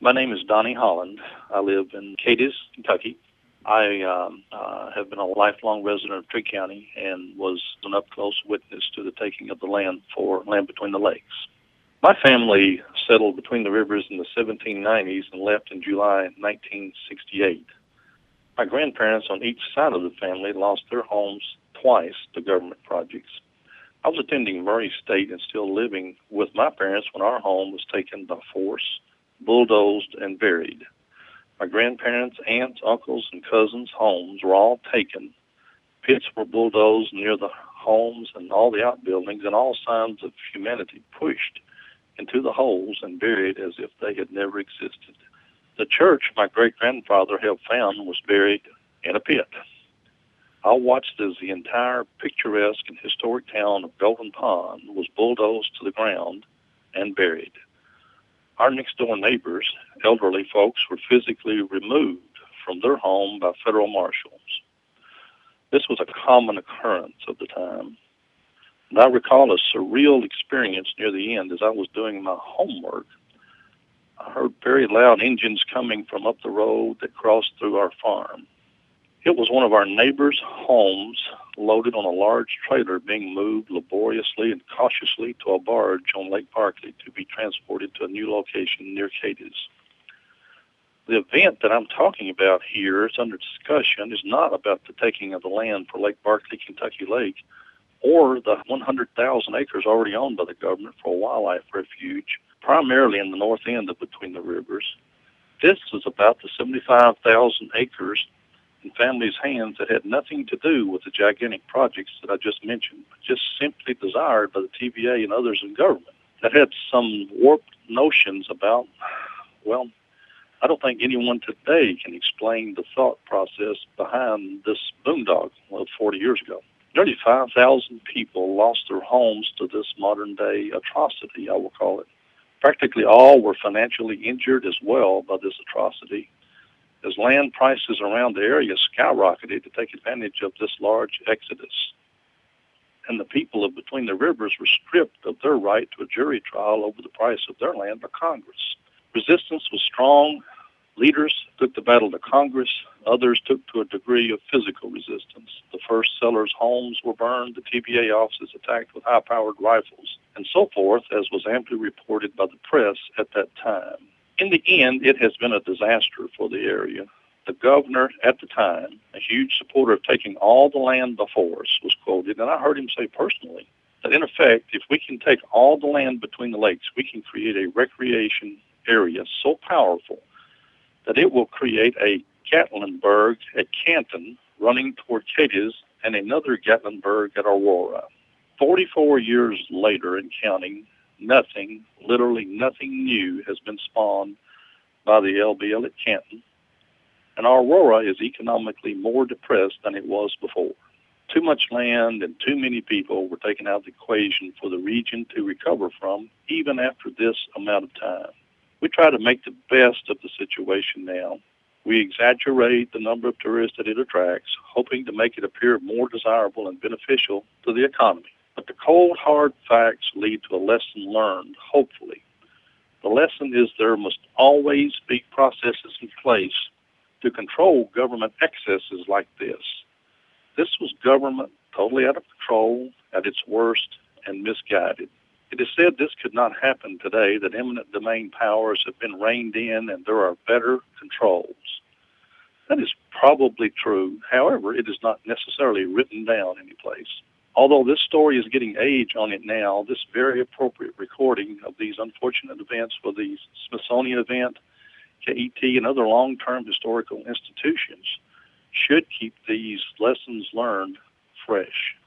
My name is Donnie Holland. I live in Cadiz, Kentucky. I have been a lifelong resident of Trigg County and was an up-close witness to the taking of the land for Land Between the Lakes. My family settled between the rivers in the 1790s and left in July 1968. My grandparents on each side of the family lost their homes twice to government projects. I was attending Murray State and still living with my parents when our home was taken by force, bulldozed, and buried. My grandparents, aunts, uncles, and cousins' homes were all taken. Pits were bulldozed near the homes and all the outbuildings, and all signs of humanity pushed into the holes and buried as if they had never existed. The church my great-grandfather helped found was buried in a pit. I watched as the entire picturesque and historic town of Golden Pond was bulldozed to the ground and buried. Our next-door neighbors, elderly folks, were physically removed from their home by federal marshals. This was a common occurrence of the time. And I recall a surreal experience near the end as I was doing my homework. I heard very loud engines coming from up the road that crossed through our farm. It was one of our neighbors' homes loaded on a large trailer being moved laboriously and cautiously to a barge on Lake Barkley to be transported to a new location near Cadiz. The event that I'm talking about here is under discussion is not about the taking of the land for Lake Barkley, Kentucky Lake, or the 100,000 acres already owned by the government for a wildlife refuge, primarily in the north end of Between the Rivers. This is about the 75,000 acres in families' hands that had nothing to do with the gigantic projects that I just mentioned, but just simply desired by the TVA and others in government that had some warped notions about, well, I don't think anyone today can explain the thought process behind this boondoggle of 40 years ago. Nearly 5,000 people lost their homes to this modern-day atrocity, I will call it. Practically all were financially injured as well by this atrocity, as land prices around the area skyrocketed to take advantage of this large exodus. And the people of Between the Rivers were stripped of their right to a jury trial over the price of their land by Congress. Resistance was strong. Leaders took the battle to Congress. Others took to a degree of physical resistance. The first settlers' homes were burned, the TVA offices attacked with high-powered rifles, and so forth, as was amply reported by the press at that time. In the end, it has been a disaster for the area. The governor at the time, a huge supporter of taking all the land before us, was quoted, and I heard him say personally, that in effect, if we can take all the land between the lakes, we can create a recreation area so powerful that it will create a Gatlinburg at Canton running toward Cadiz and another Gatlinburg at Aurora. 44 years later and counting, nothing, literally nothing new has been spawned by the LBL at Canton, and Aurora is economically more depressed than it was before. Too much land and too many people were taken out of the equation for the region to recover from, even after this amount of time. We try to make the best of the situation now. We exaggerate the number of tourists that it attracts, hoping to make it appear more desirable and beneficial to the economy. But the cold, hard facts lead to a lesson learned, hopefully. The lesson is there must always be processes in place to control government excesses like this. This was government totally out of control, at its worst, and misguided. It is said this could not happen today, that eminent domain powers have been reined in and there are better controls. That is probably true. However, it is not necessarily written down anyplace. Although this story is getting age on it now, this very appropriate recording of these unfortunate events for the Smithsonian event, KET, and other long-term historical institutions should keep these lessons learned fresh.